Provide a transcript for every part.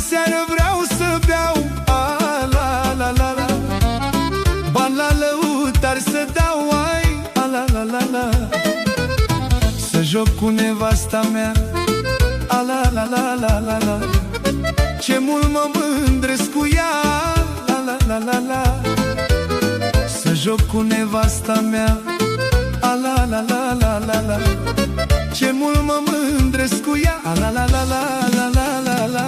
seară vreau să beau, a la la la la. Bani la lăutar să dau, ai, a la la la la. Să joc cu nevasta mea, a la la la la la la. Ce mult mă mândresc cu ea, la la la la la. Să joc cu nevasta mea, a la la la la la la. Ce mult mă mândresc cu ea, a la la la la la la la la.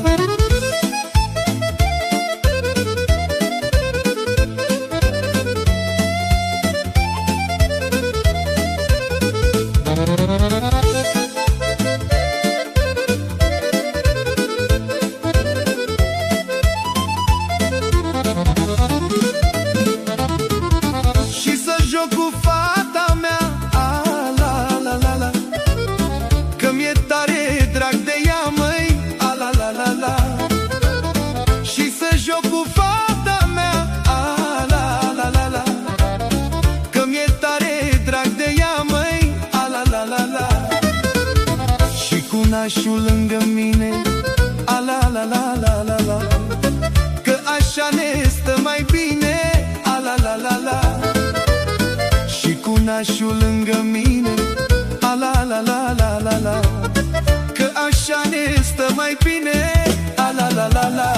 Și să joc cu fata mea, a la la la la. Că mi-e tare drag de ea, măi, a la la la la. Și să joc cu fata mea, a la la la la. Că mi-e tare drag de ea, măi, a la la la la. Și cu nașul lângă mine, a la la la la la la. Că așa ne stă mai bine, a la la la la. Și cu nașul lângă mine, a la la la la la la. Că așa ne stă mai bine, a la la la la.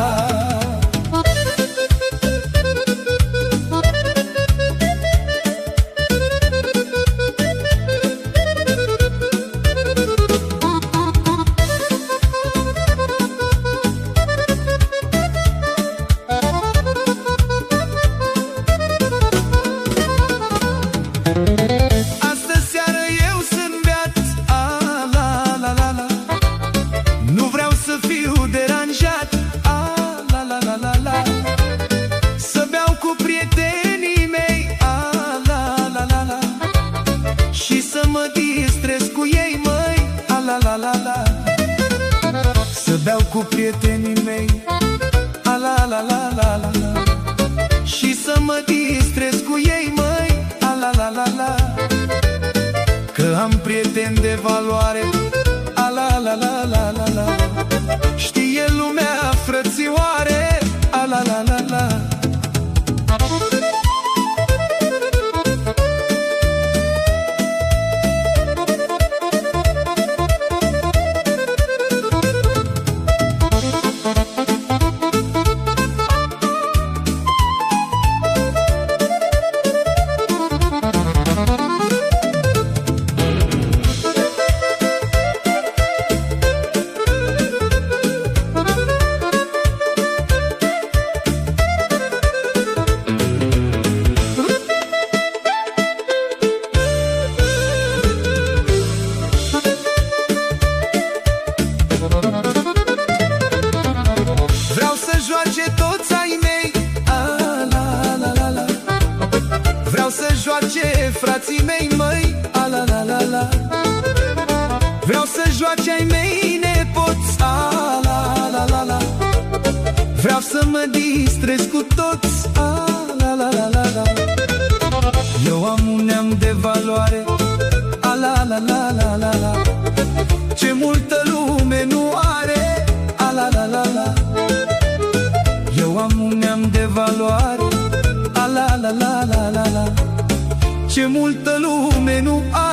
Să beau cu prietenii mei, a la la la la la la. Și să mă distrez cu ei, măi, a la la la la. Că am prieteni de valoare, a la la la la la la. Știe lumea, frățioare, a la la la la. Vreau să joace toți ai mei, a la la la la. Vreau să joace frații mei, măi, a la la la la. Vreau să joace ai mei nepoți, a la la la la. Vreau să mă distrez cu toți, a la la la la la. Eu am un neam de valoare, a la la la la la la. Ce multă lume nu are, a la la la la. Eu am un neam de valoare, a la la la la la la. Ce multă lume nu are.